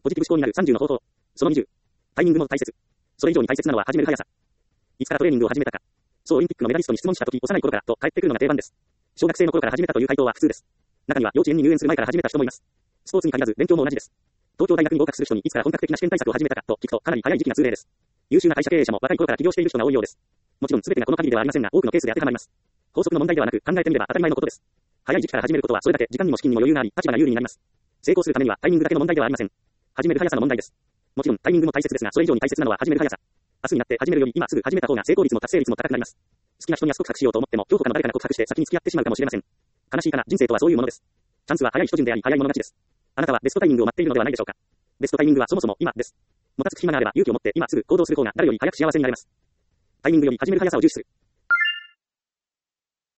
ポジティブ思考になる30の方法。その20。タイミングも大切。それ以上に大切なのは始める速さ。いつからトレーニングを始めたか。総オリンピックのメダリストに質問したとき、幼い頃からと返ってくるのが定番です。小学生の頃から始めたという回答は普通です。中には幼稚園に入園する前から始めた人もいます。スポーツに限らず勉強も同じです。東京大学に合格する人にいつから本格的な試験対策を始めたかと聞くとかなり早い時期が通例です。優秀な会社経営者も若い頃から起業している人が多いようです。もちろん全てがこの限りではありませんが、多くのケースで当てはまります。法則の問題ではなく考えてみれば当たり前のことです。早い時期から始めることはそれだけ時間にも資金にも余裕があり、立場が有利になります。成功するためにはタイミングだけの問題ではありません。始める速さの問題です。もちろんタイミングも大切ですが、それ以上に大切なのは始める速さ。明日になって始めるより今すぐ始めた方が成功率も達成率も高くなります。好きな人に安く告白しようと思っても、今日他の誰かが告白して先に付き合ってしまうかもしれません。悲しいかな、人生とはそういうものです。チャンスは早い人順であり、早い者勝ちです。あなたはベストタイミングを待っているのではないでしょうか。ベストタイミングはそもそも今です。もたつく暇があれば勇気を持って今すぐ行動する方が誰より早く幸せになれます。タイミングより始める速さを重視する。